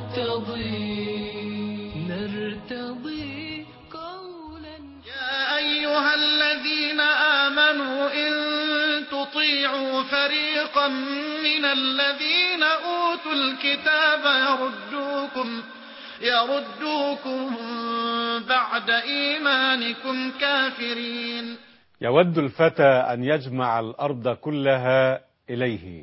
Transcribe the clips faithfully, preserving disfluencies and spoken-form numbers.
نرتضي نرتضي قولا. يا أيها الذين آمنوا إن تطيعوا فريقا من الذين أوتوا الكتاب يردوكم يردوكم بعد إيمانكم كافرين. يود الفتى أن يجمع الأرض كلها إليه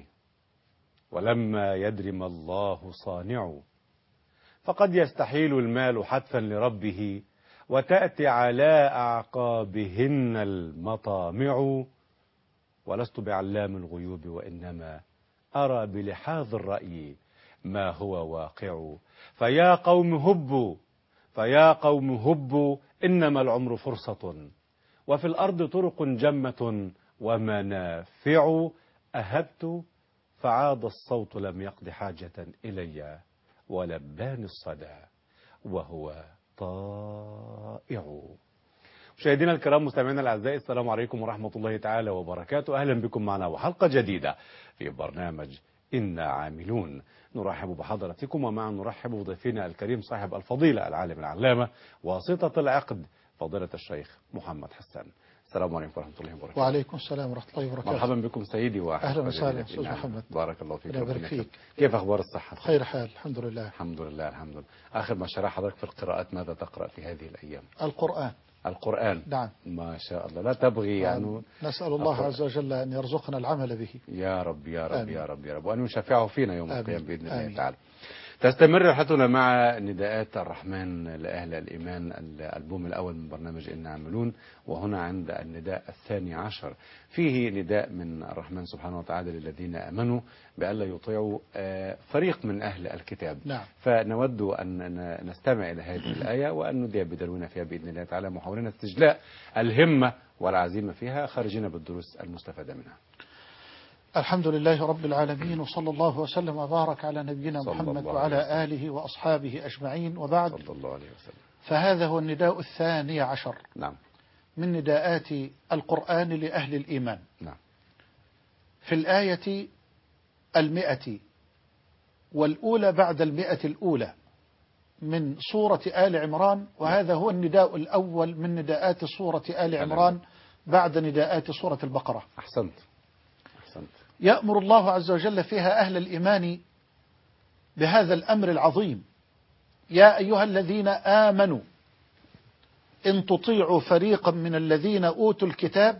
ولما يدر ما الله صانع، فقد يستحيل المال حتفا لربه وتأتي على أعقابهن المطامع. ولست بعلام الغيوب وإنما أرى بلحاظ الرأي ما هو واقع. فيا قوم هبوا فيا قوم هبوا إنما العمر فرصة وفي الأرض طرق جمة ومنافع. أهبت فعاد الصوت لم يقض حاجة إلي ولبان الصدى وهو طائع. مشاهدينا الكرام مستمعينا الأعزاء، السلام عليكم ورحمة الله تعالى وبركاته. أهلا بكم معنا وحلقة جديدة في برنامج إنا عاملون. نرحب بحضراتكم ومع نرحب بضيفنا الكريم صاحب الفضيلة العالم العلامة واسطة العقد فضيلة الشيخ محمد حسان. السلام عليكم ورحمة الله وبركاته. وعليكم السلام ورحمة الله وبركاته. مرحبا بكم سيدي أهلا وسهلا أستاذ محمد. بارك الله فيك. ربنا يبارك فيك. كيف أخبار الصحة؟ خير حال الحمد لله. الحمد لله الحمد لله. آخر ما شرح حضرتك في القراءات ماذا تقرأ في هذه الأيام؟ القرآن. القرآن. نعم. ما شاء الله. لا تبغي يعني. نسأل الله القرآن. عز وجل أن يرزقنا العمل به. يا رب يا رب آمين. يا رب يا رب وأن يشفعه فينا يوم القيامة بإذن الله آمين. تعالى. تستمر رحلتنا مع نداءات الرحمن لأهل الإيمان، الألبوم الأول من برنامج إنا عاملون، وهنا عند النداء الثاني عشر فيه نداء من الرحمن سبحانه وتعالى للذين آمنوا بألا يطيعوا فريق من أهل الكتاب. نعم. فنود أن نستمع إلى هذه الآية وأن ندي بدلونا فيها بإذن الله تعالى، محاولين استجلاء الهمة والعزيمة فيها خارجين بالدروس المستفادة منها. الحمد لله رب العالمين، وصلى الله وسلم وبارك على نبينا محمد وعلى آله وأصحابه أجمعين، وبعد. صلى الله عليه وسلم. فهذا هو النداء الثاني عشر. نعم. من نداءات القرآن لأهل الإيمان. نعم. في الآية المئة والأولى بعد المئة الأولى من سورة آل عمران، وهذا هو النداء الأول من نداءات سورة آل عمران بعد نداءات سورة البقرة. أحسنت أحسنت. يأمر الله عز وجل فيها أهل الإيمان بهذا الأمر العظيم: يا أيها الذين آمنوا إن تطيعوا فريقا من الذين أوتوا الكتاب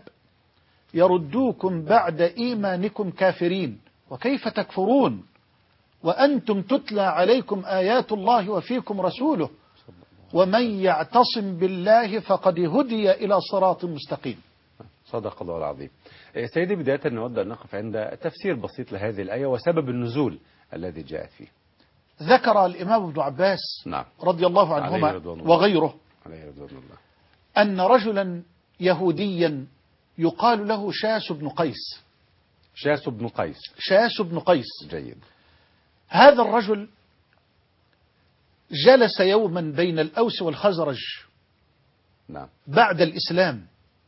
يردوكم بعد إيمانكم كافرين وكيف تكفرون وأنتم تتلى عليكم آيات الله وفيكم رسوله ومن يعتصم بالله فقد هدي إلى صراط مستقيم. صدق الله العظيم. سيدي، بداية نود أن نقف عند تفسير بسيط لهذه الآية وسبب النزول الذي جاءت فيه. ذكر الإمام ابن عباس نعم. رضي الله عنهما وغيره عليه رضوان الله أن رجلا يهوديا يقال له شاس بن قيس. شاس بن قيس. شاس بن قيس. جيد. هذا الرجل جلس يوما بين الأوس والخزرج نعم. بعد الإسلام،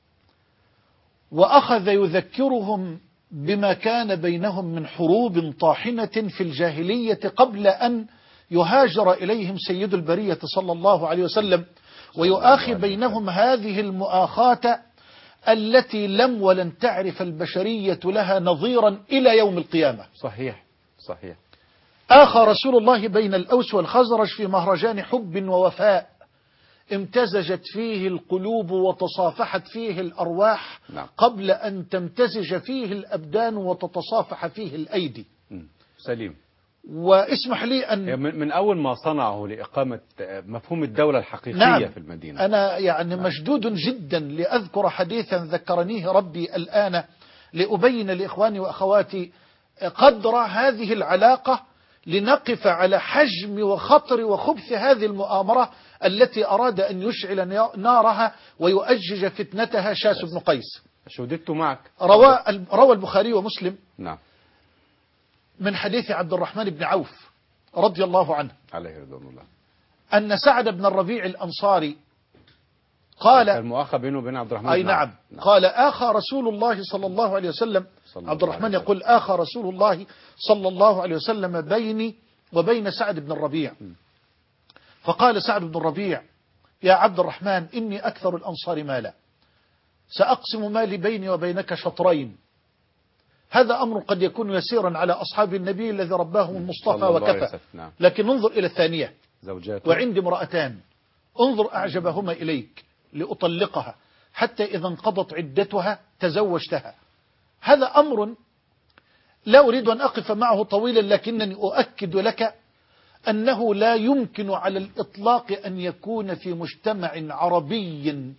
وأخذ يذكرهم بما كان بينهم من حروب طاحنة في الجاهلية قبل أن يهاجر إليهم سيد البرية صلى الله عليه وسلم، ويؤاخي بينهم هذه المؤاخاة التي لم ولن تعرف البشرية لها نظيرا إلى يوم القيامة. صحيح صحيح. آخى رسول الله بين الأوس والخزرج في مهرجان حب ووفاء امتزجت فيه القلوب وتصافحت فيه الأرواح. نعم. قبل أن تمتزج فيه الأبدان وتتصافح فيه الأيدي. سليم. واسمح لي أن من أول ما صنعه لإقامة مفهوم الدولة الحقيقية نعم. في المدينة. أنا يعني نعم. مشدود جدا لأذكر حديثا ذكرنيه ربي الآن لأبين لإخواني وأخواتي قدر هذه العلاقة، لنقف على حجم وخطر وخبث هذه المؤامرة التي أراد أن يشعل نارها ويؤجج فتنتها شاس بن قيس. شهدت معك. روى روى البخاري ومسلم نعم. من حديث عبد الرحمن بن عوف رضي الله عنه عليه رضوان الله أن سعد بن الربيع الأنصاري قال المؤاخى بينه وبين عبد الرحمن. أي نعم. نعم. قال آخى رسول الله صلى الله عليه وسلم. عبد الرحمن يقول آخى رسول الله صلى الله عليه وسلم بيني وبين سعد بن الربيع. فقال سعد بن الربيع: يا عبد الرحمن، إني أكثر الأنصار مالا، سأقسم مالي بيني وبينك شطرين. هذا أمر قد يكون يسيرا على أصحاب النبي الذي رباهم المصطفى وكفى، لكن انظر إلى الثانية: زوجاته. وعندي امرأتان، انظر أعجبهما إليك لأطلقها، حتى إذا انقضت عدتها تزوجتها. هذا أمر لا أريد أن أقف معه طويلا، لكنني أؤكد لك أنه لا يمكن على الإطلاق أن يكون في مجتمع عربي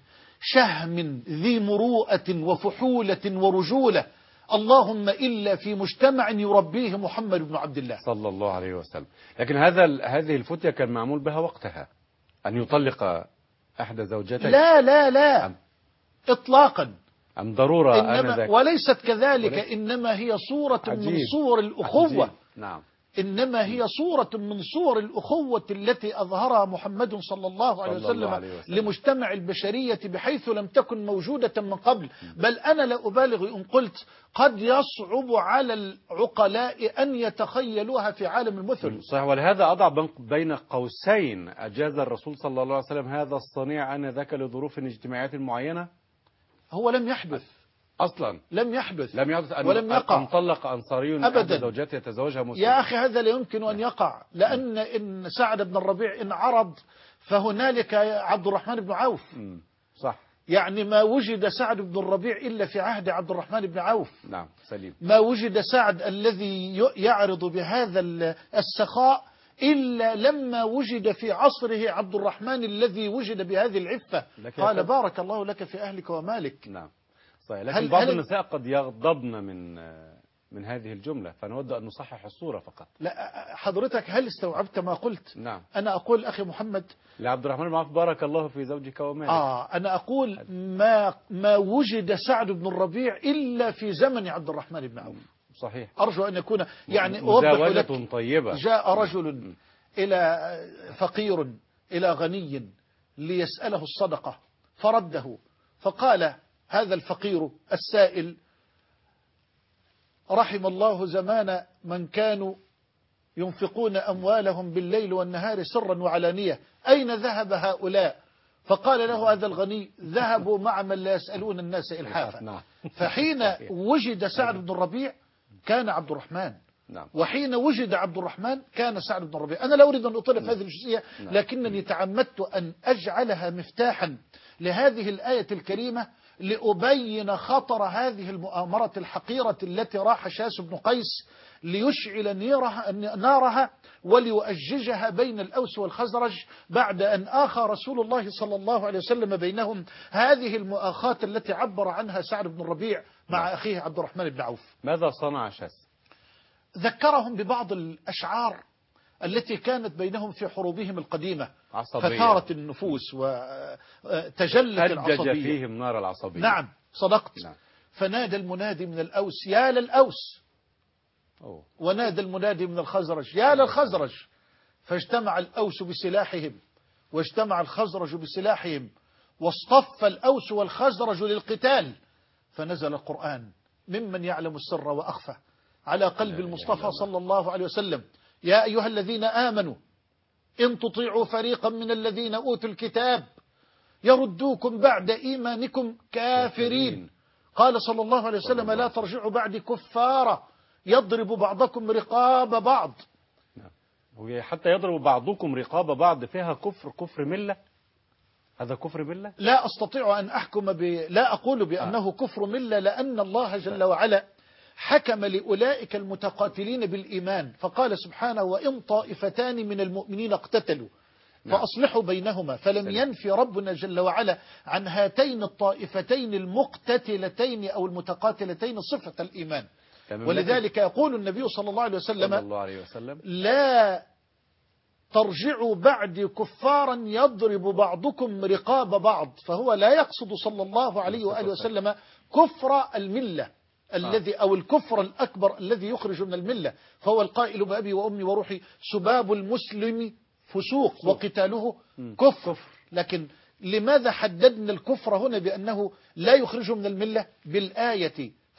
شهم ذي مروءة وفحولة ورجولة، اللهم إلا في مجتمع يربيه محمد بن عبد الله صلى الله عليه وسلم. لكن هذا هذه الفتية كان معمول بها وقتها أن يطلق أحد زوجتيه. لا لا لا أم إطلاقا، أم ضرورة إنما وليست كذلك، إنما هي صورة عجيب. من صور الأخوة. عجيب. نعم. إنما هي صورة من صور الأخوة التي أظهرها محمد صلى الله عليه وسلم, الله عليه وسلم لمجتمع البشرية بحيث لم تكن موجودة من قبل. بل أنا لا أبالغ إن قلت قد يصعب على العقلاء أن يتخيلوها في عالم المثل. صحيح. ولهذا أضع بين قوسين: أجاز الرسول صلى الله عليه وسلم هذا الصنيع آنذاك لظروف اجتماعية معينة؟ هو لم يحدث أصلا، لم يحدث لم يحدث أن ولم يقع. أن طلق أنصاري أبدا زوجته يتزوجها مسلم. يا أخي هذا لا يمكن أن يقع، لأن إن سعد بن الربيع إن عرض فهنالك عبد الرحمن بن عوف. صح. يعني ما وجد سعد بن الربيع إلا في عهد عبد الرحمن بن عوف. نعم سليم. ما وجد سعد الذي يعرض بهذا السخاء إلا لما وجد في عصره عبد الرحمن الذي وجد بهذه العفة. قال: بارك الله لك في أهلك ومالك. نعم صحيح. لكن بعض النساء قد يغضبن من من هذه الجملة، فنود أن نصحح الصورة فقط. لا حضرتك هل استوعبت ما قلت؟ نعم. أنا أقول أخي محمد لعبد الرحمن بن عوف: بارك الله في زوجك ومالك. آه أنا أقول ما ما وجد سعد بن الربيع إلا في زمن عبد الرحمن بن عوف. صحيح. أرجو أن يكون يعني أوضح لك. طيبة. جاء رجل إلى فقير إلى غني ليسأله الصدقة فرده، فقال هذا الفقير السائل: رحم الله زمان من كانوا ينفقون أموالهم بالليل والنهار سرا وعلانية، أين ذهب هؤلاء؟ فقال له هذا الغني: ذهبوا مع من لا يسألون الناس إلحافا. فحين وجد سعد بن الربيع كان عبد الرحمن، وحين وجد عبد الرحمن كان سعد بن الربيع. أنا لا أريد أن أطيل في هذه الجزئية، لكنني تعمدت أن أجعلها مفتاحا لهذه الآية الكريمة لأبين خطر هذه المؤامرة الحقيرة التي راح شاس بن قيس ليشعل نيرها نارها وليؤججها بين الأوس والخزرج، بعد أن آخى رسول الله صلى الله عليه وسلم بينهم هذه المؤاخاة التي عبر عنها سعد بن الربيع مع أخيه عبد الرحمن بن عوف. ماذا صنع شاس؟ ذكرهم ببعض الأشعار التي كانت بينهم في حروبهم القديمة، عصبية. فثارت النفوس وتجلت العصبية، هجج فيهم نار العصبية. نعم صدقت. نعم. فنادى المنادي من الأوس: يا للأوس. أوه. ونادى المنادي من الخزرج: يا للخزرج. فاجتمع الأوس بسلاحهم واجتمع الخزرج بسلاحهم، واصطف الأوس والخزرج للقتال، فنزل القرآن: ممن يعلم السر وأخفى على قلب المصطفى صلى الله عليه وسلم: يا أيها الذين آمنوا إن تطيعوا فريقا من الذين أوتوا الكتاب يردوكم بعد إيمانكم كافرين. قال صلى الله عليه وسلم: لا ترجعوا بعد كفارا يضرب بعضكم رقاب بعض. حتى يضرب بعضكم رقاب بعض فيها كفر كفر ملة. هذا كفر ملة؟ لا أستطيع أن أحكم ب... لا أقول بأنه آه. كفر ملة، لأن الله جل وعلا حكم لأولئك المتقاتلين بالإيمان، فقال سبحانه: وإن طائفتان من المؤمنين اقتتلوا فأصلحوا بينهما. فلم ينفي ربنا جل وعلا عن هاتين الطائفتين المقتتلتين أو المتقاتلتين صفة الإيمان. ولذلك يقول النبي صلى الله عليه وسلم: الله عليه وسلم لا ترجعوا بعد كفارا يضرب بعضكم رقاب بعض. فهو لا يقصد صلى الله عليه وآله وسلم كفر الملة الذي أو الكفر الأكبر الذي يخرج من الملة، فهو القائل بأبي وأمي وروحي: سباب المسلم فسوق وقتاله كفر. لكن لماذا حددنا الكفر هنا بأنه لا يخرج من الملة بالآية؟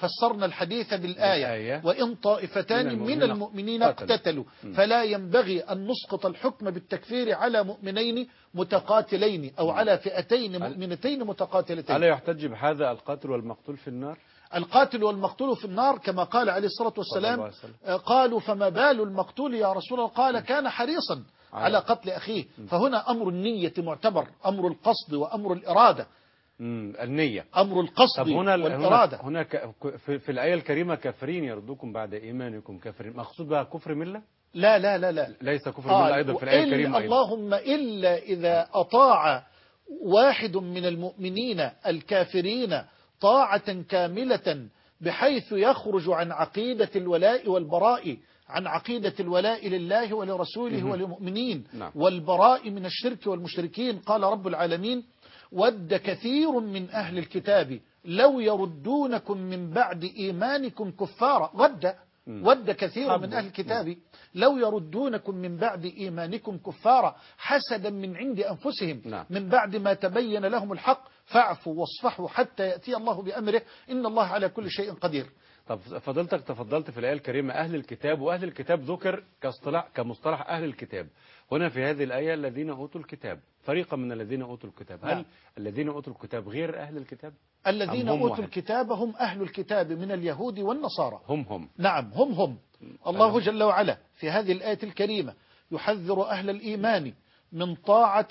فسرنا الحديث بالآية, بالآية وإن طائفتان من من المؤمنين المؤمنين قاتلوا. اقتتلوا فلا ينبغي أن نسقط الحكم بالتكفير على مؤمنين متقاتلين أو على فئتين مؤمنتين متقاتلتين. ألا يحتج بهذا القاتل والمقتول في النار؟ القاتل والمقتول في النار كما قال عليه الصلاة والسلام. قالوا فما بال المقتول يا رسول الله؟ قال كان حريصا على قتل أخيه. فهنا أمر النية معتبر، أمر القصد وأمر الإرادة. مم. النية أمر القصد طب هنا والإرادة. هنا, هنا ك... في, في الآية الكريمة كافرين يردوكم بعد إيمانكم كافرين، مقصود بها كفر ملة؟ لا لا لا لا ليس كفر ملة أيضا في الآية الكريمة أيضا. اللهم إلا إذا أطاع واحد من المؤمنين الكافرين طاعة كاملة بحيث يخرج عن عقيدة الولاء والبراء، عن عقيدة الولاء لله ولرسوله وللمؤمنين نعم. والبراء من الشرك والمشركين. قال رب العالمين ود كثير من أهل الكتاب لو يردونكم من بعد إيمانكم كفارا. ود ود كثير من أهل الكتاب لو يردونكم من بعد إيمانكم كفارا حسدا من عند أنفسهم نعم. من بعد ما تبين لهم الحق فاعفوا واصفحوا حتى يأتي الله بأمره إن الله على كل شيء قدير. طب فضلتك تفضلت في الآية الكريمة أهل الكتاب، وأهل الكتاب ذكر كاصطلاح كمصطلح أهل الكتاب. هنا في هذه الآية الذين أوتوا الكتاب، فريقا من الذين أوتوا الكتاب. هل نعم. الذين أوتوا الكتاب غير أهل الكتاب؟ الذين هم أوتوا واحد؟ الكتاب هم أهل الكتاب من اليهود والنصارى. هم هم نعم هم هم. الله جل وعلا في هذه الآية الكريمة يحذر أهل الإيمان من طاعة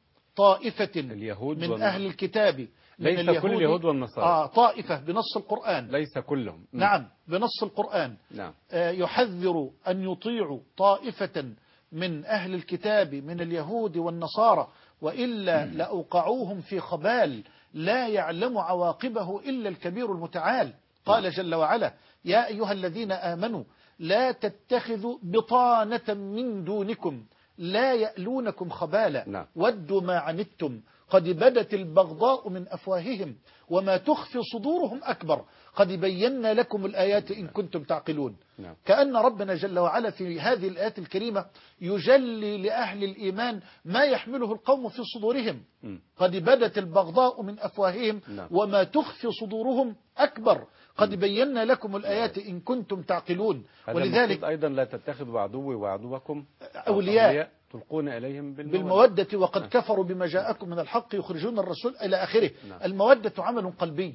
طائفة اليهود من والنصارى. أهل الكتاب من ليس اليهود كل اليهود والنصارى. آه طائفة بنص القرآن. ليس كلهم. م. نعم بنص القرآن. نعم. آه يحذر أن يطيعوا طائفة من أهل الكتاب من اليهود والنصارى وإلا لأوقعوهم في خبال لا يعلم عواقبه إلا الكبير المتعال. قال جل وعلا يا أيها الذين آمنوا لا تتخذوا بطانة من دونكم لا يألونكم خبالا نعم. ودوا ما عنتم قد بدت البغضاء من أفواههم وما تخفي صدورهم أكبر قد بينا لكم الآيات إن كنتم تعقلون. نعم. كأن ربنا جل وعلا في هذه الآيات الكريمة يجلي لأهل الإيمان ما يحمله القوم في صدورهم. م. قد بدت البغضاء من أفواههم نعم. وما تخفي صدورهم أكبر قد بينا لكم الآيات إن كنتم تعقلون. ولذلك أيضا لا تتخذوا عدوي وعدوكم أولياء, أولياء تلقون إليهم بالمودة, بالمودة وقد نعم. كفروا بما جاءكم من الحق يخرجون الرسول إلى آخره. نعم. المودة عمل قلبي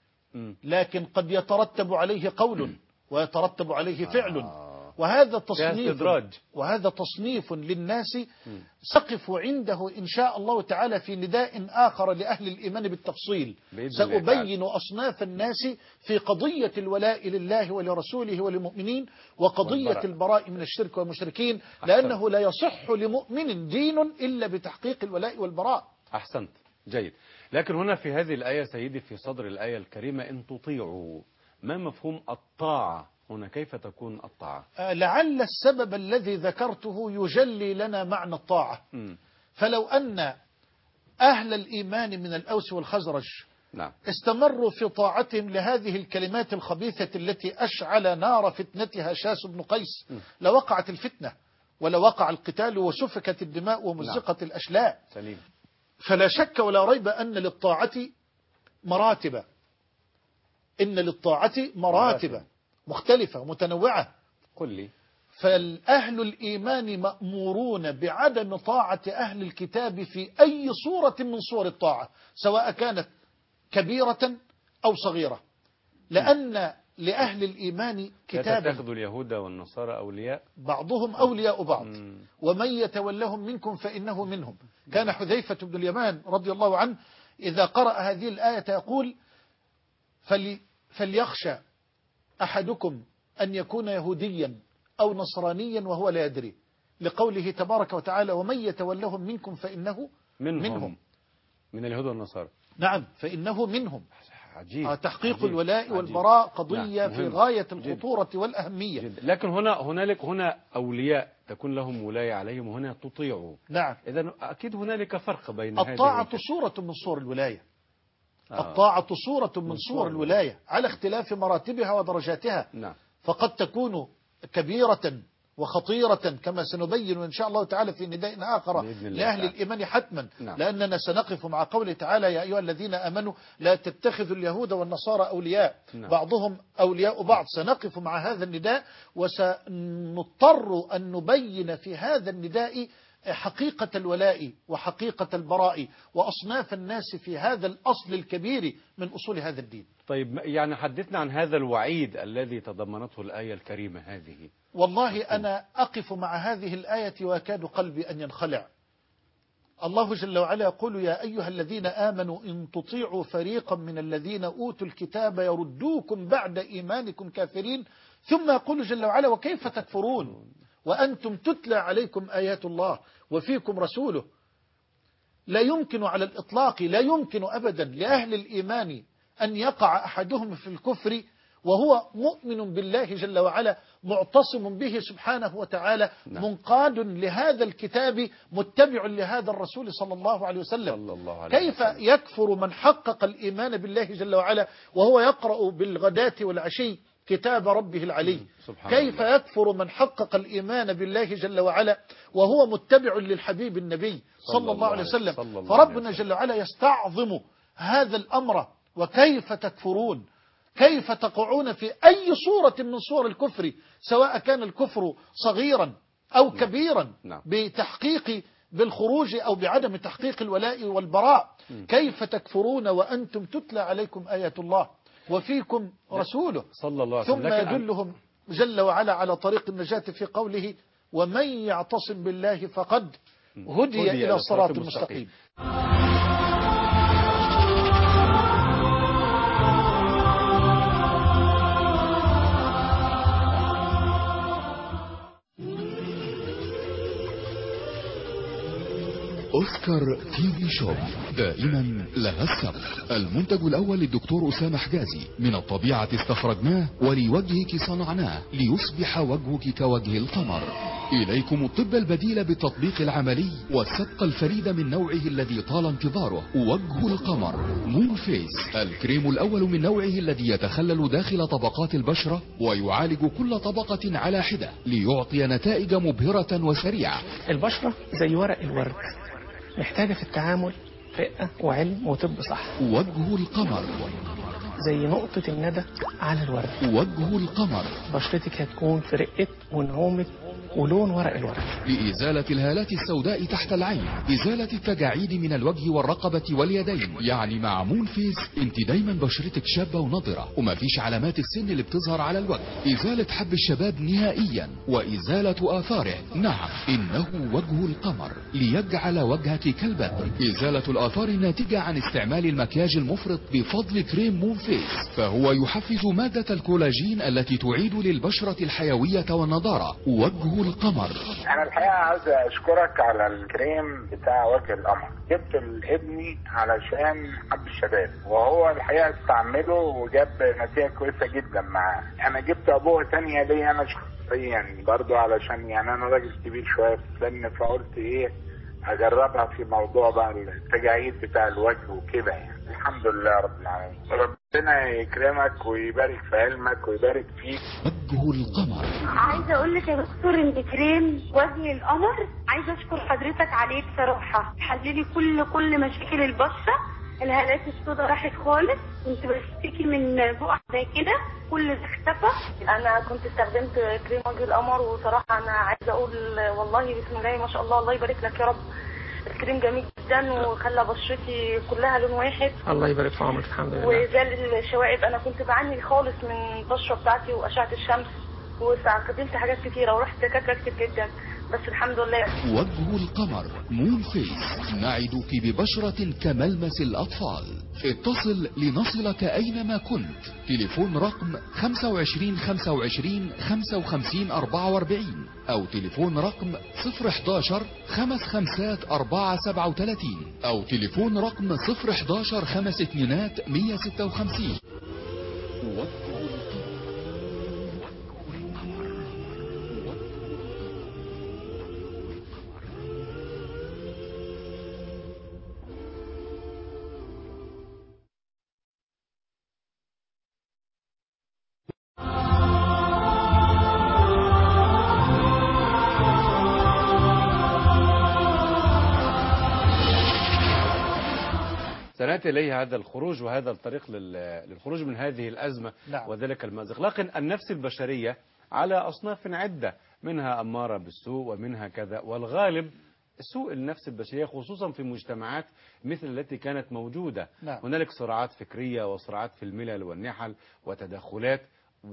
م. لكن قد يترتب عليه قول ويترتب عليه فعل. آه. وهذا تصنيف استدراج. وهذا تصنيف للناس سقف عنده إن شاء الله تعالى في نداء آخر لأهل الإيمان بالتفصيل. سأبين أصناف الناس في قضية الولاء لله ولرسوله وللمؤمنين وقضية والبراء. البراء من الشرك والمشركين لأنه لا يصح لمؤمن دين إلا بتحقيق الولاء والبراء. أحسنت جيد. لكن هنا في هذه الآية سيدي في صدر الآية الكريمة إن تطيعوا، ما مفهوم الطاعة هنا؟ كيف تكون الطاعة؟ لعل السبب الذي ذكرته يجلي لنا معنى الطاعة. م. فلو أن أهل الإيمان من الأوس والخزرج نعم. استمروا في طاعتهم لهذه الكلمات الخبيثة التي أشعل نار فتنتها شاس بن قيس م. لوقعت الفتنة ولوقع القتال وسفكت الدماء ومزقت نعم. الأشلاء. سليم. فلا شك ولا ريب أن للطاعة مراتب، إن للطاعة مراتب مختلفة ومتنوعة. قل لي. فالأهل الإيمان مأمورون بعدم طاعة أهل الكتاب في أي صورة من صور الطاعة سواء كانت كبيرة أو صغيرة، لأن لأهل الإيمان كتابا تتخذوا اليهود والنصارى أولياء بعضهم أولياء بعض مم. ومن يتولهم منكم فإنه منهم. كان حذيفة بن اليمان رضي الله عنه إذا قرأ هذه الآية يقول فلي فليخشى أحدكم أن يكون يهوديا أو نصرانيا وهو لا يدري، لقوله تبارك وتعالى ومن يتولهم منكم فإنه منهم, منهم. من اليهود والنصارى. نعم فإنه منهم. عجيب. تحقيق عجيب. الولاء عجيب. والبراء قضية نعم. في مهم. غاية جد. الخطورة والأهمية. جد. لكن هنا هنالك هنا أولياء تكون لهم ولاية عليهم وهنا تطيعوا. نعم. إذن أكيد هنالك فرق بين الطاعة هذه صورة من صور الولاية. آه. الطاعة صورة من من صور صور الولاية على اختلاف مراتبها ودرجاتها. نعم. فقد تكون كبيرة وخطيرة كما سنبين إن شاء الله تعالى في نداء آخر لأهل تعالى. الإيمان حتما. نعم. لأننا سنقف مع قوله تعالى يا أيها الذين آمنوا لا تتخذوا اليهود والنصارى أولياء نعم. بعضهم أولياء بعض. سنقف مع هذا النداء وسنضطر أن نبين في هذا النداء حقيقة الولاء وحقيقة البراء وأصناف الناس في هذا الأصل الكبير من أصول هذا الدين. طيب يعني حدثنا عن هذا الوعيد الذي تضمنته الآية الكريمة هذه. والله أنا أقف مع هذه الآية ويكاد قلبي أن ينخلع. الله جل وعلا يقول يا أيها الذين آمنوا إن تطيعوا فريقا من الذين أوتوا الكتاب يردوكم بعد إيمانكم كافرين. ثم يقول جل وعلا وكيف تكفرون وأنتم تتلى عليكم آيات الله وفيكم رسوله. لا يمكن على الإطلاق لا يمكن أبدا لأهل الإيمان أن يقع أحدهم في الكفر وهو مؤمن بالله جل وعلا معتصم به سبحانه وتعالى منقاد لهذا الكتاب متبع لهذا الرسول صلى الله عليه وسلم. صلى الله عليه كيف وسلم. يكفر من حقق الإيمان بالله جل وعلا وهو يقرأ بالغداة والعشي كتاب ربه العلي؟ كيف الله. يكفر من حقق الإيمان بالله جل وعلا وهو متبع للحبيب النبي صلى, صلى الله عليه وسلم؟ صلى الله فربنا عليه وسلم. جل وعلا يستعظم هذا الأمر. وكيف تكفرون كيف تقعون في أي صورة من صور الكفر سواء كان الكفر صغيرا أو كبيرا نعم. بتحقيق بالخروج أو بعدم تحقيق الولاء والبراء. كيف تكفرون وأنتم تتلى عليكم آيات الله وفيكم رسوله صلى الله عليه وسلم. ثم لكن يدلهم جل وعلا على طريق النجاة في قوله ومن يعتصم بالله فقد هدي, هدي إلى صراط مستقيم. أوسكار تي في شوب دائما لها السبق. المنتج الأول للدكتور أسامة حجازي، من الطبيعة استخرجناه ولوجهك صنعناه ليصبح وجهك كوجه القمر. إليكم الطب البديل بالتطبيق العملي والسبق الفريد من نوعه الذي طال انتظاره، وجه القمر مون فيس، الكريم الأول من نوعه الذي يتخلل داخل طبقات البشرة ويعالج كل طبقة على حدة ليعطي نتائج مبهرة وسريعة. البشرة زي ورق الورد، محتاجة في التعامل رقة وعلم وطب صح. وجه القمر زي نقطة الندى على الورد. وجه القمر بشرتك هتكون في رقة ونعومة ولون ورق الورد. لإزالة الهالات السوداء تحت العين، إزالة التجاعيد من الوجه والرقبة واليدين. يعني مع مون فيس انت دايما بشرتك شابة ونضرة وما فيش علامات السن اللي بتظهر على الوجه. إزالة حب الشباب نهائيا وإزالة آثاره. نعم إنه وجه القمر ليجعل وجهك كالبدر. إزالة الآثار الناتجة عن استعمال المكياج المفرط بفضل كريم مون فيس، فهو يحفز مادة الكولاجين التي تعيد للبشرة الحيوية والنضارة. وجه القمر. انا الحقيقه عايز اشكرك على الكريم بتاع وجه القمر. جبت لابني علشان حب الشباب وهو الحقيقه استعمله وجاب نتيجه كويسه جدا معاه. انا جبت ابوه تانية ليا انا شخصيا برضو علشان يعني انا راجل كبير شويه في السن، فقلت ايه اجربها في موضوع بقى التجاعيد بتاع الوجه وكده. يعني الحمد لله رب العالمين، ربنا يكرمك ويبارك في علمك ويبارك فيك. وجه القمر. عايزه اقول لك يا دكتور ان كريم وجه القمر عايزه اشكر حضرتك عليه بصراحه، حللي كل كل مشاكل البشره. الهالات السوداء راحت خالص، كنت بشتكي من بقع زي كده كل ده اختفى. انا كنت استخدمت كريم وجه القمر وصراحه انا عايزه اقول والله بسم الله ما شاء الله، الله يبارك لك يا رب. الكريم جميل جدا وخلى بشرتي كلها لون واحد. الله يبارك في عمرك. الحمد لله. وزال الشوائب، انا كنت بعاني خالص من البشره بتاعتي واشعه الشمس واستخدمت حاجات كتيره ورحت دكاتره كتير جدا بس الحمد لله. وجه القمر مون فيس، نعدك ببشرة كملمس الأطفال. اتصل لنصلك أينما كنت. تليفون رقم خمسة وعشرين خمسة وعشرين خمسة وخمسين أربعة وأربعين أو تليفون رقم صفر حداشر خمس خمسات أربعة سبعة وثلاثين أو تليفون رقم صفر حداشر خمس اتنينات مية ستة وخمسين. سنأتي إليه هذا الخروج وهذا الطريق لل- للخروج من هذه الأزمة نعم. وذلك المأزق. لكن النفس البشرية على أصناف عدة، منها أمارة بالسوء ومنها كذا، والغالب سوء النفس البشرية خصوصا في مجتمعات مثل التي كانت موجودة. نعم. هنالك صراعات فكرية وصراعات في الملل والنحل وتدخلات،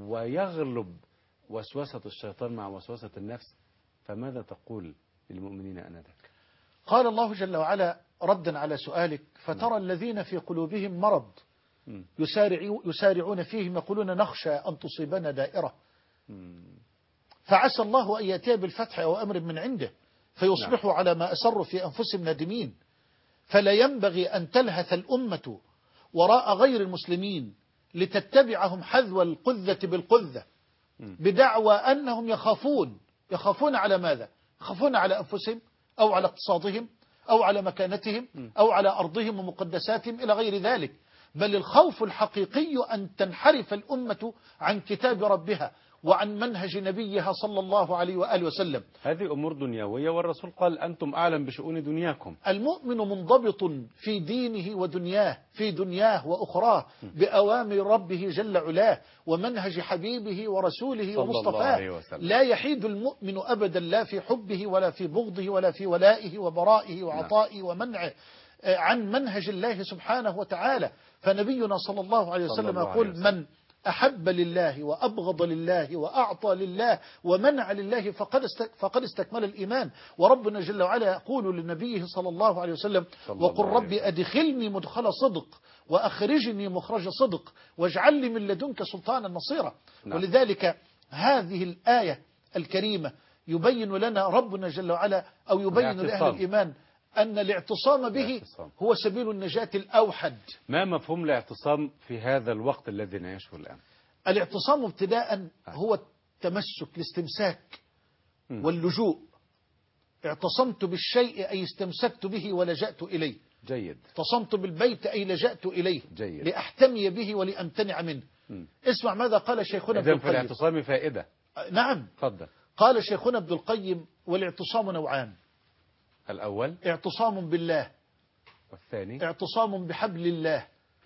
ويغلب وسوسة الشيطان مع وسوسة النفس. فماذا تقول للمؤمنين آنذاك؟ قال الله جل وعلا ردا على سؤالك: فترى الذين في قلوبهم مرض مم. يسارعو- يسارعون فيهم يقولون نخشى أن تصيبنا دائرة مم. فعسى الله أن يأتي بالفتح أو أمر من عنده فيصبحوا على ما أسروا في أنفسهم نادمين. فلا ينبغي أن تلهث الأمة وراء غير المسلمين لتتبعهم حذو القذة بالقذة بدعوى أنهم يخافون. يخافون على ماذا؟ يخافون على أنفسهم أو على اقتصادهم أو على مكانتهم أو على أرضهم ومقدساتهم إلى غير ذلك. بل الخوف الحقيقي أن تنحرف الأمة عن كتاب ربها وعن منهج نبيها صلى الله عليه وآله وسلم. هذه أمور دنيوية، والرسول قال أنتم أعلم بشؤون دنياكم. المؤمن منضبط في دينه ودنياه، في دنياه وأخراه، بأوامر ربه جل علاه ومنهج حبيبه ورسوله صلى الله ومصطفاه. عليه وسلم. لا يحيد المؤمن أبدا لا في حبه ولا في بغضه ولا في ولائه وبرائه وعطائه ومنعه عن منهج الله سبحانه وتعالى. فنبينا صلى الله عليه صلى وسلم الله عليه يقول: وسلم. من أحب لله وأبغض لله وأعطى لله ومنع لله فقد است- فقد استكمل الإيمان. وربنا جل وعلا يقول لنبيه صلى الله عليه وسلم: صلى وقل الله عليه ربي وسلم. أدخلني مدخل صدق وأخرجني مخرج صدق واجعل لي من لدنك سلطانا نصيرا. نعم. ولذلك هذه الآية الكريمة يبين لنا ربنا جل وعلا أو يبين لأهل الاعتصام. الإيمان أن الاعتصام به الاعتصام. هو سبيل النجاة الأوحد. ما مفهوم الاعتصام في هذا الوقت الذي نعيشه الآن؟ الاعتصام ابتداء هو التمسك، الاستمساك مم. واللجوء. اعتصمت بالشيء أي استمسكت به ولجأت إليه. جيد. اعتصمت بالبيت أي لجأت إليه جيد. لأحتمي به ولأمتنع منه. مم. اسمع ماذا قال شيخنا ابن إذن في القيم. الاعتصام فائدة. نعم، تفضل. قال شيخنا ابن القيم: والاعتصام نوعان: الأول اعتصام بالله، والثاني اعتصام بحبل الله.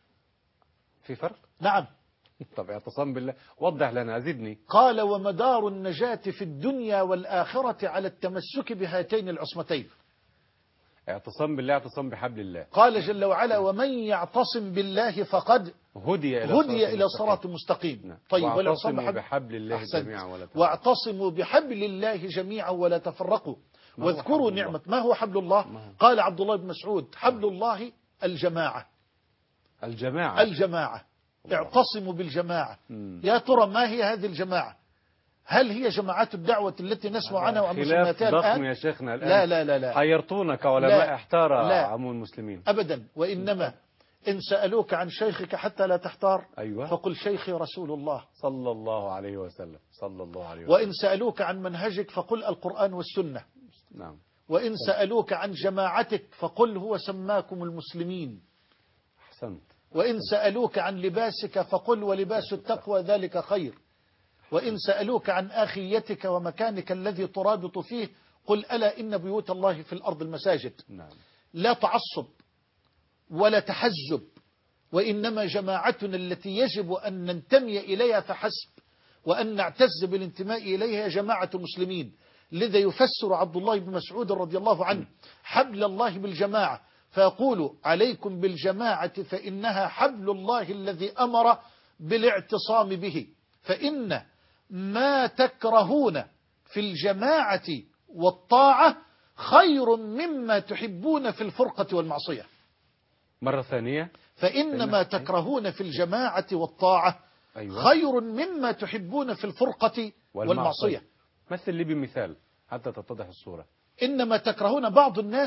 في فرق؟ نعم. طب اعتصام بالله وضح لنا، زدني. قال: ومدار النجاة في الدنيا والآخرة على التمسك بهاتين العصمتين. اعتصام بالله اعتصام بحبل الله. قال جل وعلا: ومن يعتصم بالله فقد هدي إلى هدي إلى صراط صراط مستقيم. نعم. طيب، واعتصموا والاعتصام بحبل الله أحسنت. جميعا ولا تفرقوا. واعتصموا بحبل الله جميعا ولا تفرقوا ما هو واذكروا حبل الله؟ نعمة. ما هو حبل الله؟ ما هو؟ قال عبد الله بن مسعود: حبل الله الجماعة. الجماعة. الجماعة. الله. اعتصموا بالجماعة. مم. يا ترى ما هي هذه الجماعة؟ هل هي جماعات الدعوة التي نسمع عنها وعن خلاف مسمياتها ضخم الآن؟ يا شيخنا الآن. لا لا لا لا حيرتونا كعلماء لا. احتار لا. عموم المسلمين. أبدا. وإنما إن سألوك عن شيخك حتى لا تحتار أيوة. فقل شيخي رسول الله. صلى الله عليه وسلم. صلى الله عليه وسلم. وإن سألوك عن منهجك فقل القرآن والسنة. نعم. وإن سألوك عن جماعتك فقل هو سماكم المسلمين. أحسنت. وإن سألوك عن لباسك فقل ولباس التقوى ذلك خير. وإن سألوك عن آخيتك ومكانك الذي ترابط فيه قل ألا إن بيوت الله في الأرض المساجد. نعم. لا تعصب ولا تحزب، وإنما جماعتنا التي يجب أن ننتمي إليها فحسب، وأن نعتز بالانتماء إليها جماعة المسلمين. لذا يفسر عبد الله بن مسعود رضي الله عنه حبل الله بالجماعة فيقول: عليكم بالجماعة فإنها حبل الله الذي أمر بالاعتصام به، فإن ما تكرهون في الجماعة والطاعة خير مما تحبون في الفرقة والمعصية. مرة ثانية. فإن ما تكرهون في الجماعة والطاعة أيوة. خير مما تحبون في الفرقة والمعصية. مثل لي بمثال حتى تتضح الصورة. إنما تكرهون بعض الناس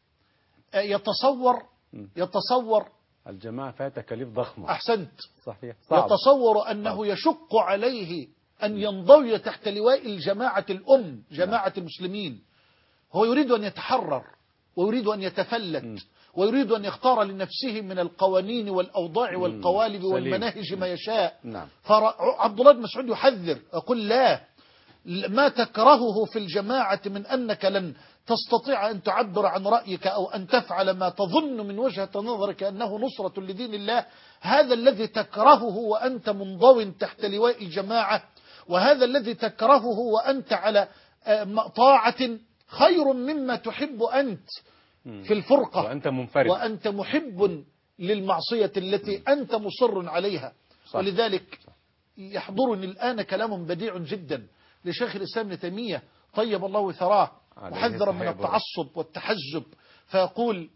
يتصور يتصور الجماعة فيها تكاليف ضخمة. أحسنت. صحيح. صعب. يتصور أنه يشق عليه أن ينضوي تحت لواء الجماعة الأم، جماعة المسلمين. هو يريد أن يتحرر ويريد أن يتفلت ويريد أن يختار لنفسه من القوانين والأوضاع والقوالب سليم. والمناهج ما يشاء. نعم. فعبد الله بن مسعود يحذر يقول: لا ما تكرهه في الجماعة من أنك لن تستطيع أن تعبر عن رأيك أو أن تفعل ما تظن من وجهة نظرك أنه نصرة لدين الله، هذا الذي تكرهه وأنت منضو تحت لواء الجماعة، وهذا الذي تكرهه وأنت على طاعة خير مما تحب أنت في الفرقة، وأنت منفرد، وأنت محب للمعصية التي أنت مصر عليها. صح. ولذلك يحضرني الآن كلام بديع جدا لشيخ الإسلام ابن تيمية طيب الله ثراه، محذرا من التعصب والتحزب، فيقول: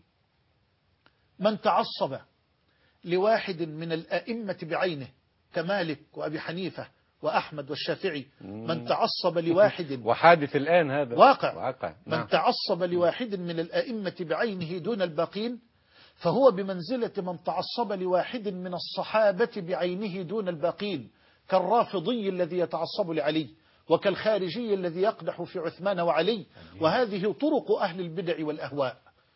من تعصب لواحد من الأئمة بعينه كمالك وأبي حنيفة وأحمد والشافعي، من تعصب لواحد وحادث الآن هذا واقع, واقع. من نعم. تعصب لواحد من الأئمة بعينه دون الباقين فهو بمنزلة من تعصب لواحد من الصحابة بعينه دون الباقين، كالرافضي الذي يتعصب لعلي، وكالخارجي الذي يقدح في عثمان وعلي، وهذه طرق أهل البدع والأهواء.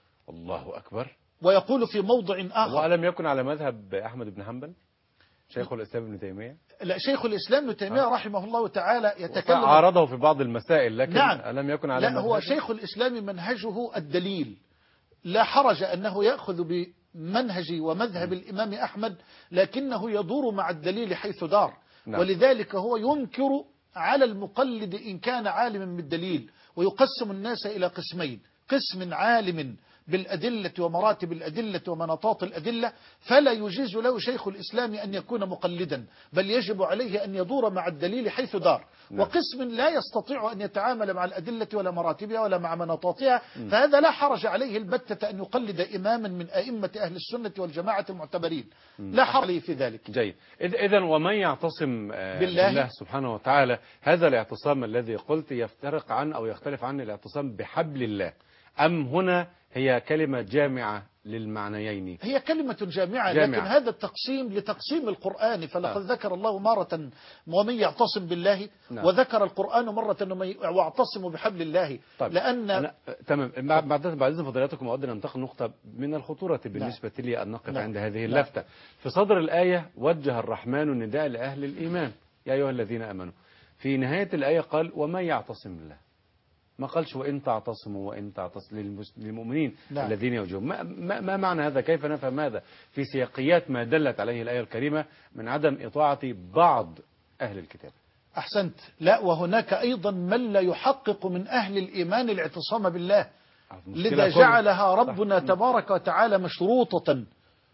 الله أكبر. ويقول في موضع آخر: وألم يكن على مذهب أحمد بن حنبل شيخ الإسلام ابن تيمية؟ لا، شيخ الإسلام ابن تيمية رحمه الله تعالى يتكلم، عارضه في بعض المسائل، لكن نعم. ألم يكن على لا، هو مذهب؟ شيخ الإسلام منهجه الدليل، لا حرج أنه يأخذ بمنهج ومذهب الإمام أحمد، لكنه يدور مع الدليل حيث دار. نعم. ولذلك هو ينكر على المقلد إن كان عالما بالدليل، ويقسم الناس إلى قسمين: قسم عالم بالأدلة ومراتب الأدلة ومناطات الأدلة، فلا يجيز له شيخ الإسلام أن يكون مقلدا، بل يجب عليه أن يدور مع الدليل حيث دار. نعم. وقسم لا يستطيع أن يتعامل مع الأدلة ولا مراتبها ولا مع مناطاتها، م. فهذا لا حرج عليه البتة أن يقلد إماما من أئمة أهل السنة والجماعة المعتبرين، م. لا حرج في ذلك. جيد. إذن ومن يعتصم بالله, بالله سبحانه وتعالى، هذا الاعتصام الذي قلت يفترق عن أو يختلف عن الاعتصام بحبل الله، أم هنا هي كلمة جامعة للمعنيين؟ هي كلمة جامعة, جامعة. لكن هذا التقسيم لتقسيم القرآن، فلقد آه. ذكر الله مرة ومن يعتصم بالله، نعم. وذكر القرآن مرة واعتصموا بحبل الله. طيب. لأن أنا... تمام. بعد بعد إذن فضيلتكم أود أن ننتقل نقطة من الخطورة بالنسبة نعم. لي أن نقف نعم. عند هذه اللفتة. نعم. في صدر الآية وجه الرحمن النداء لأهل الإيمان: يا أيها الذين آمنوا. في نهاية الآية قال: ومن يعتصم بالله. ما قالش وإن تعتصموا وإن تعتصموا للمؤمنين نعم. الذين يوجهون. ما, ما, ما معنى هذا؟ كيف نفهم هذا في سياقيات ما دلت عليه الآية الكريمة من عدم إطاعة بعض أهل الكتاب؟ أحسنت. لا، وهناك أيضا من لا يحقق من أهل الإيمان الاعتصام بالله، لذا جعلها ربنا صح. تبارك وتعالى مشروطة،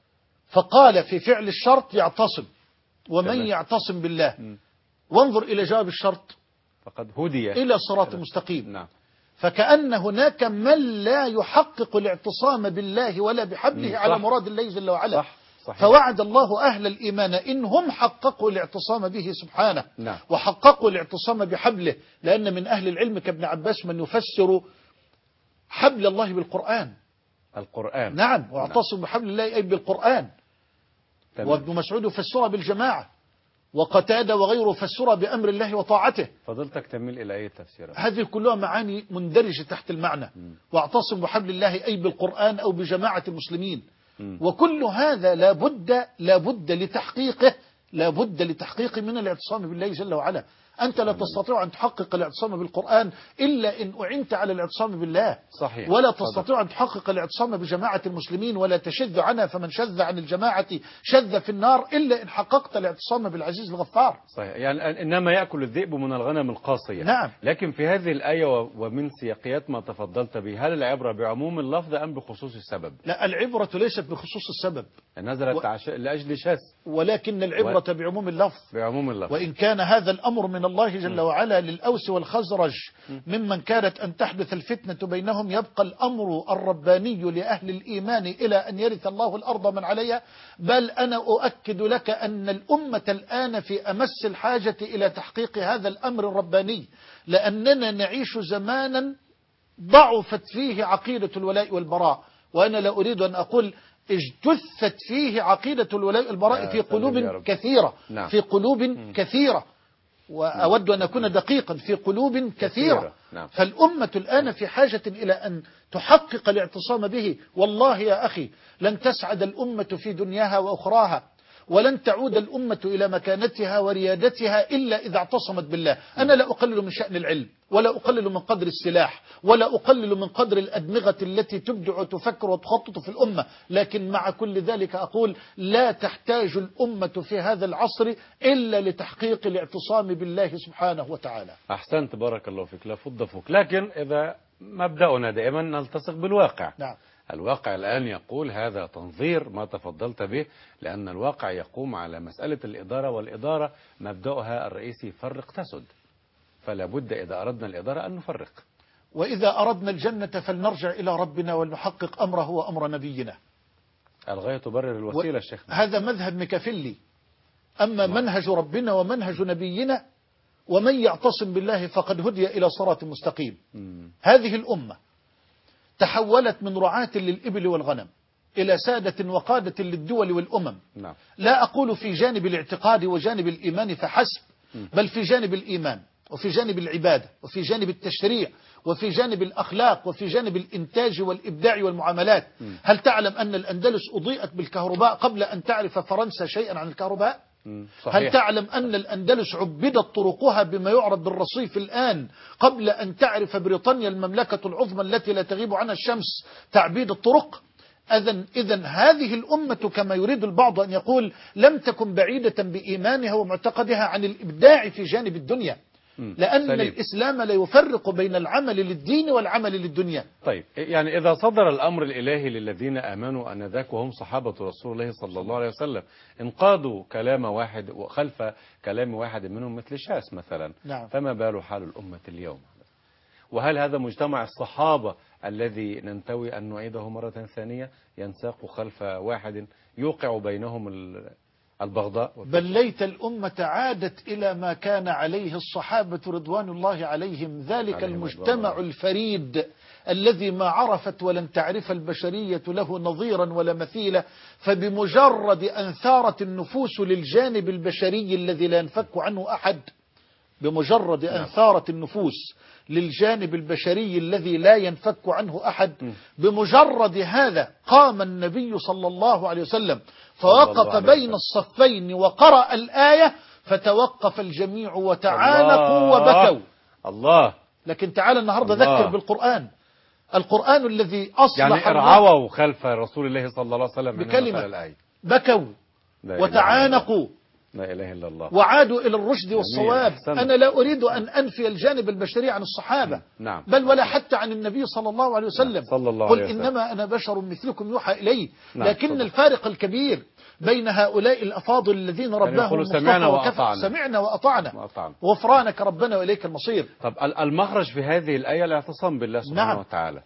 فقال في فعل الشرط: يعتصم، ومن تمام. يعتصم بالله. م. وانظر إلى جواب الشرط: فقد هدي إلى صراط مستقيم. نعم. فكأن هناك من لا يحقق الاعتصام بالله ولا بحبله على مراد الله جل وعلا. صح. فوعد الله أهل الإيمان إن هم حققوا الاعتصام به سبحانه، نعم. وحققوا الاعتصام بحبله، لأن من أهل العلم كابن عباس من يفسر حبل الله بالقرآن. القرآن نعم. واعتصم نعم. بحبل الله أي بالقرآن. تمام. وابن مسعود فسرها بالجماعة، وقتادة وغيره فسرها بأمر الله وطاعته. فضلتك تميل إلى أي تفسير؟ هذه كلها معاني مندرجة تحت المعنى. م. واعتصم بحبل الله أي بالقرآن أو بجماعة المسلمين. م. وكل هذا لابد لابد لتحقيقه لابد لتحقيقه من الاعتصام بالله جل وعلا. أنت لا تستطيع أن تحقق الاعتصام بالقرآن إلا إن أعنت على الاعتصام بالله. صحيح. ولا تستطيع أن تحقق الاعتصام بجماعة المسلمين ولا تشذ عنها، فمن شذ عن الجماعة شذ في النار، إلا إن حققت الاعتصام بالعزيز الغفار. صحيح. يعني إنما يأكل الذئب من الغنم القاصية. نعم. لكن في هذه الآية ومن سياقيات ما تفضلت به، هل العبرة بعموم اللفظ أم بخصوص السبب؟ لا، العبرة ليست بخصوص السبب، نزلت و... عش... لأجل شاذ، ولكن العبرة و... بعموم اللفظ. بعموم اللفظ. وإن كان هذا الأمر من الله جل وعلا للأوس والخزرج ممن كانت أن تحدث الفتنة بينهم، يبقى الأمر الرباني لأهل الإيمان إلى أن يرث الله الأرض من عليها. بل أنا أؤكد لك أن الأمة الآن في أمس الحاجة إلى تحقيق هذا الأمر الرباني، لأننا نعيش زمانا ضعفت فيه عقيدة الولاء والبراء. وأنا لا أريد أن أقول اجتثت فيه عقيدة الولاء والبراء في قلوب كثيرة. نعم. في قلوب م. كثيرة، وأود أن أكون دقيقا، في قلوب كثيرة. نعم. فالأمة الآن في حاجة إلى أن تحقق الاعتصام به. والله يا أخي لن تسعد الأمة في دنياها وأخراها ولن تعود الأمة إلى مكانتها وريادتها إلا إذا اعتصمت بالله. أنا لا أقلل من شأن العلم، ولا أقلل من قدر السلاح، ولا أقلل من قدر الأدمغة التي تبدع وتفكر وتخطط في الأمة، لكن مع كل ذلك أقول لا تحتاج الأمة في هذا العصر إلا لتحقيق الاعتصام بالله سبحانه وتعالى. أحسنت، بارك الله فيك، لا فض فوق. لكن إذا مبدأنا دائما نلتصق بالواقع. نعم. الواقع الآن يقول هذا تنظير ما تفضلت به، لأن الواقع يقوم على مسألة الإدارة، والإدارة مبدأها الرئيسي فرق تسد، فلا بد إذا أردنا الإدارة أن نفرق. وإذا أردنا الجنة فلنرجع إلى ربنا ولنحقق أمره وأمر نبينا. الغاية تبرر الوسيلة و... الشيخ. هذا مذهب ميكافيلي. أما ما. منهج ربنا ومنهج نبينا، ومن يعتصم بالله فقد هدي إلى صراط مستقيم. م. هذه الأمة تحولت من رعاة للإبل والغنم إلى سادة وقادة للدول والأمم. نعم. لا أقول في جانب الاعتقاد وجانب الإيمان فحسب، بل في جانب الإيمان وفي جانب العبادة وفي جانب التشريع وفي جانب الأخلاق وفي جانب الإنتاج والإبداع والمعاملات. م. هل تعلم أن الأندلس أضيئت بالكهرباء قبل أن تعرف فرنسا شيئا عن الكهرباء؟ صحيح. هل تعلم أن الأندلس عبدت طرقها بما يعرض بالرصيف الآن قبل أن تعرف بريطانيا المملكة العظمى التي لا تغيب عنها الشمس تعبيد الطرق؟ إذن إذن هذه الأمة كما يريد البعض أن يقول لم تكن بعيدة بإيمانها ومعتقدها عن الإبداع في جانب الدنيا، لأن سليم. الإسلام لا يفرق بين العمل للدين والعمل للدنيا. طيب، يعني إذا صدر الأمر الإلهي للذين آمنوا أنذاك وهم صحابة رسول الله صلى الله عليه وسلم انقادوا كلام واحد وخلف كلام واحد منهم مثل شاس مثلا. نعم. فما بال حال الأمة اليوم؟ وهل هذا مجتمع الصحابة الذي ننتوي أن نعيده مرة ثانية ينساق خلف واحد يوقع بينهم البغضاء؟ بل ليت الأمة عادت إلى ما كان عليه الصحابة رضوان الله عليهم، ذلك عليهم المجتمع الفريد الذي ما عرفت ولن تعرف البشرية له نظيرا ولا مثيلا، فبمجرد أن ثارت النفوس للجانب البشري الذي لا ينفك عنه أحد، بمجرد أن ثارت النفوس للجانب البشري الذي لا ينفك عنه أحد، بمجرد هذا قام النبي صلى الله عليه وسلم فوقف بين الصفين وقرأ الآية فتوقف الجميع وتعانقوا وبكوا. الله. لكن تعال النهاردة ذكر بالقرآن، القرآن الذي أصلح يعني ارعووا خلف رسول الله صلى الله عليه وسلم بكلمة بكوا وتعانقوا لا إله إلا الله وعادوا إلى الرشد والصواب. أنا لا أريد أن أنفي الجانب البشري عن الصحابة. نعم. بل ولا حتى عن النبي صلى الله عليه وسلم. صلى الله قل عليه وسلم. إنما أنا بشر مثلكم يوحى إلي. نعم. لكن صدق. الفارق الكبير بين هؤلاء الأفاضل الذين رباهم المصطفى سمعنا وكفى وأطعنا. سمعنا وأطعنا غفرانك ربنا وإليك المصير. طب المخرج في هذه الآية الاعتصام بالله سبحانه نعم. وتعالى.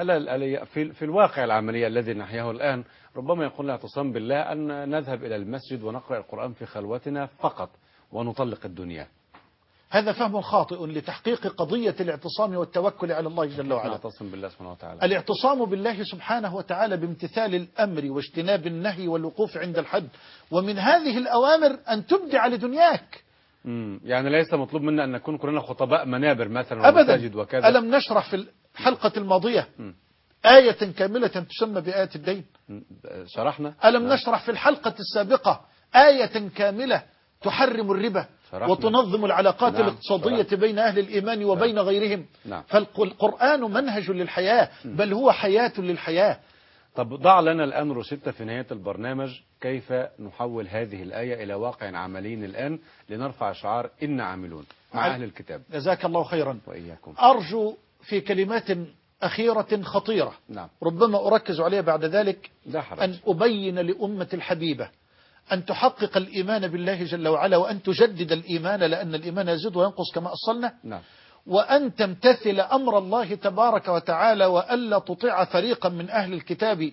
في في الواقع العملي الذي نحياه الآن ربما يقول الاعتصام بالله أن نذهب إلى المسجد ونقرأ القرآن في خلوتنا فقط ونطلق الدنيا. هذا فهم خاطئ لتحقيق قضية الاعتصام والتوكل على الله جل وعلا. نعتصم بالله سبحانه وتعالى. الاعتصام بالله سبحانه وتعالى بامتثال الأمر واجتناب النهي والوقوف عند الحد، ومن هذه الأوامر أن تبدع لدنياك. امم يعني ليس مطلوب منا أن نكون كلنا خطباء منابر مثلا أبدا. وكذا. ألم نشرح في الحلقة الماضية م. آية كاملة تسمى بآية الدين؟ شرحنا. ألم نعم. نشرح في الحلقة السابقة آية كاملة تحرم الربا شرحنا. وتنظم العلاقات نعم. الاقتصادية شرحنا. بين أهل الإيمان وبين شرحنا. غيرهم. نعم. فالقرآن منهج للحياة، بل هو حياة للحياة. طب ضع لنا الآن روشتة في نهاية البرنامج كيف نحول هذه الآية إلى واقع عملي الآن لنرفع شعار إن عاملون مع أهل الكتاب. جزاك الله خيرا. وإياكم. أرجو في كلمات أخيرة خطيرة نعم. ربما أركز عليها بعد ذلك أن أبين لأمة الحبيبة أن تحقق الإيمان بالله جل وعلا، وأن تجدد الإيمان، لأن الإيمان يزيد وينقص كما أصلنا. نعم. وأن تمتثل أمر الله تبارك وتعالى، وألا تطيع فريقا من أهل الكتاب،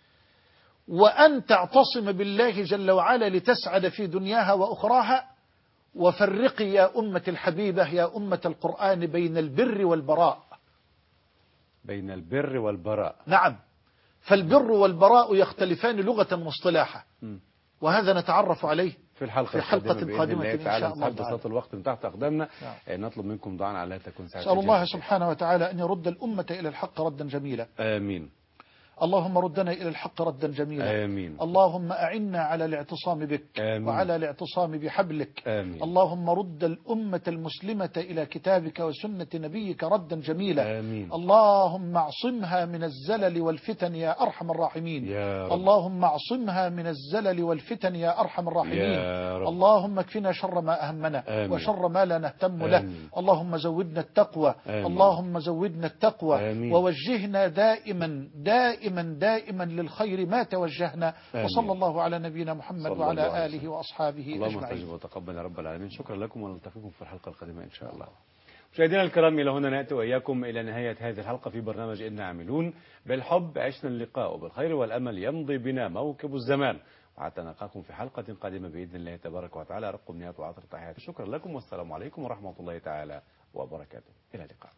وأن تعتصم بالله جل وعلا لتسعد في دنياها وأخراها. وفرقي يا أمة الحبيبة يا أمة القرآن بين البر والبراء. بين البر والبراء. نعم. فالبر والبراء يختلفان لغة واصطلاحا، وهذا نتعرف عليه في الحلقة, في حلقة قادمة, قادمة إن شاء الله. بساط الوقت من تحت أقدامنا. نعم. نطلب منكم دعاء على تكون سعادة. أسأل الله سبحانه وتعالى أن يرد الأمة إلى الحق ردا جميلا. آمين. اللهم ردنا إلى الحق ردا جميلا. آمين. اللهم أعنا على الاعتصام بك آمين. وعلى الاعتصام بحبلك. آمين. اللهم رد الأمة المسلمة إلى كتابك وسنة نبيك ردا جميلا. آمين. اللهم اعصمها من الزلل والفتن يا أرحم الراحمين. يا رب. اللهم اعصمها من الزلل والفتن يا أرحم الراحمين. يا رب. اللهم اكفنا شر ما أهمنا آمين. وشر ما لا نهتم له. آمين. اللهم زودنا التقوى. آمين. اللهم زودنا التقوى. آمين. ووجهنا دائما دائما دائما للخير ما توجهنا. آمين. وصلى الله على نبينا محمد صلى الله عليه وعلى وسلم. آله وأصحابه اللهم أجمعين. استجب وتقبل يا رب العالمين. شكرا لكم ونلتقيكم في الحلقة القادمة إن شاء الله. مشاهدينا الكرام، إلى هنا نأتي وإياكم إلى نهاية هذه الحلقة في برنامج إنا عاملون. بالحب عشنا اللقاء وبالخير والأمل يمضي بنا موكب الزمان، وحتى نلقاكم في حلقة قادمة بإذن الله تبارك وتعالى. رقم نيات وعطر تحياتي. شكرا لكم والسلام عليكم ورحمة الله تعالى وبركاته. إلى اللقاء.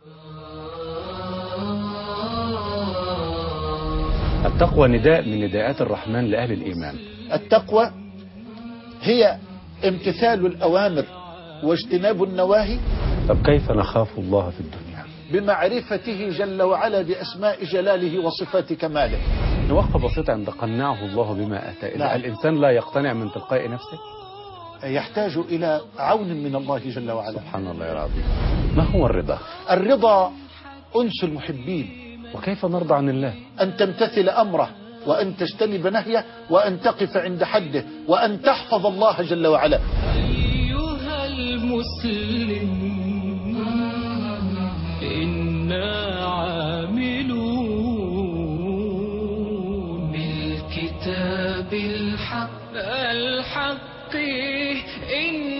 التقوى نداء من نداءات الرحمن لأهل الإيمان. التقوى هي امتثال الأوامر واجتناب النواهي. طب كيف نخاف الله في الدنيا؟ بمعرفته جل وعلا بأسماء جلاله وصفات كماله. وقفة بسيطة عند قنعه الله بما أتى. إذا نعم. الإنسان لا يقتنع من تلقاء نفسه يحتاج إلى عون من الله جل وعلا. سبحان الله يا رب. ما هو الرضا؟ الرضا أنس المحبين. وكيف نرضى عن الله؟ أن تمتثل أمره وأن تجتنب نهيه وأن تقف عند حده وأن تحفظ الله جل وعلا. أيها المسلم إنا عاملون بالكتاب الحق الحق إن